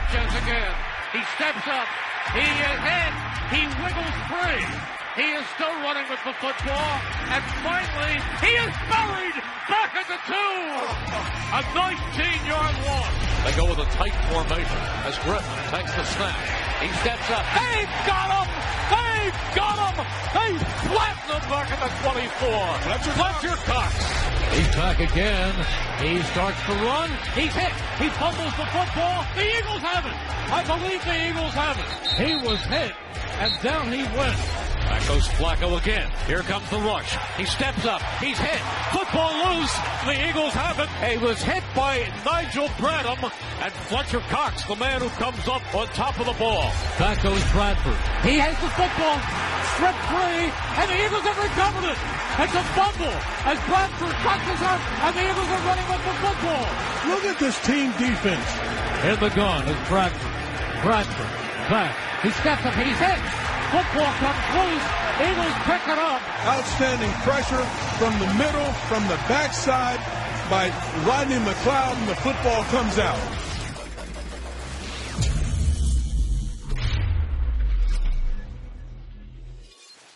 Sanchez again. He steps up. He is hit. He wiggles free. He is still running with the football. And finally, he is buried back at the 2. A 19-yard loss. They go with a tight formation as Griffin takes the snap. He steps up. They've got him! They've got him! They flatten him back at the 24. Fletcher Cox. He's back again. He starts to run. He's hit. He fumbles the football. The Eagles have it. I believe the Eagles have it. He was hit, and down he went. Back goes Flacco again. Here comes the rush. He steps up. He's hit. Football loose. The Eagles have it. He was hit by Nigel Bradham, and Fletcher Cox, the man who comes up on top of the ball. Back goes Bradford. He has the football. Stripped free, and the Eagles have recovered it. It's a fumble as Bradford catches up, and the Eagles are running with the football. Look at this team defense. In the gun is Bradford. Bradford back. He steps up. He's hit. Football comes loose. Eagles pick it up. Outstanding pressure from the middle, from the backside by Rodney McLeod, and the football comes out.